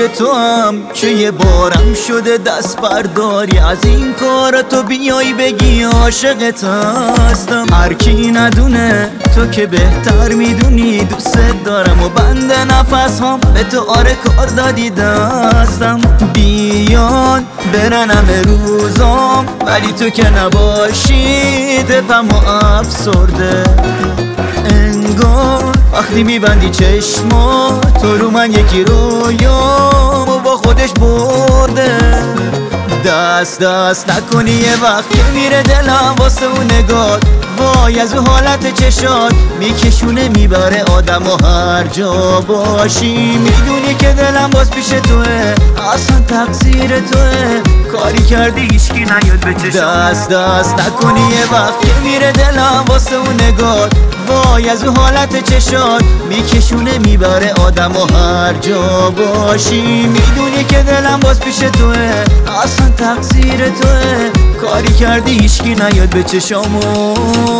تو هم که یه بارم شده دست برداری از این کار، تو بیای بگی عاشقت هستم. هر کی ندونه تو که بهتر میدونی دوست دارم و بند نفس هم به تو آره کار دادی دستم. بیان برن همه روزام ولی تو که نباشی دلم افسرده. انگار وقتی میبندی چشما تو رو من یکی رویام و با خودش برده. دست نکنی یه وقت که میره دلم واسه اون نگات، وای از اون حالت چشات میکشونه میبره آدم و هر جا باشی میدونی که دلم باز پیش توه، اصلا تقصیر توه، کاری کردی هیچکی نیاد به چشم. دست نکنی یه وقت که میره دلم واسه اون نگات، وای از اون حالت چشات میکشونه میبره آدم و هر جا باشی میدونی که دلم باز پیش توه، اصلا تقصیر توه، کاری کردی هیچکی نیاد به چشامو.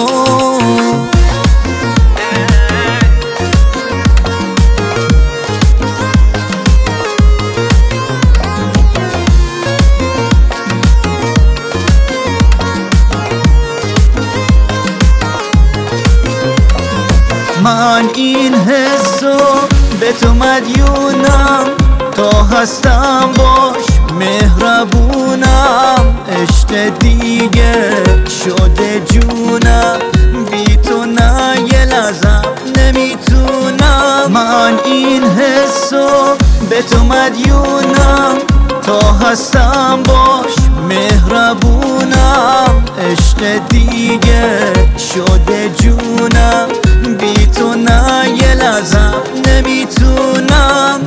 من این حسو به تو مدیونم، تا هستم باش مهربونم، عشق دیگه شده جونم، بی تو نه یه لحظم نمیتونم. من این حسو به تو مدیونم، تا هستم باش مهربونم، عشق دیگه شده جونم، بی تو نه یه لحظم نمیتونم.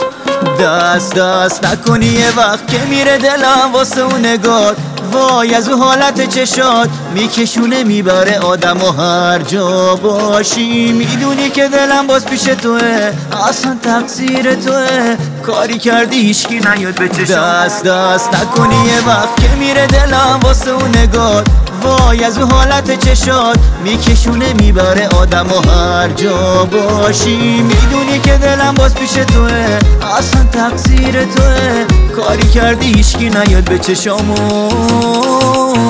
دست نکنی یه وقت که میره دلم واسه اون نگات، وای از اون حالت چشات میکشونه میبره آدم و هر جا باشی میدونی که دلم باز پیش توه، اصلا تقصیر توه، کاری کردی هیچکی نیاد به چشم. دست نکنی یه وقت که میره دلم واسه اون نگات، وای از اون حالت چشات میکشونه میبره آدم و هر جا باشی میدونی که دلم باز پیش توه، اصلا تقصیر توه، کاری کردی هیچکی نیاد به چشامو.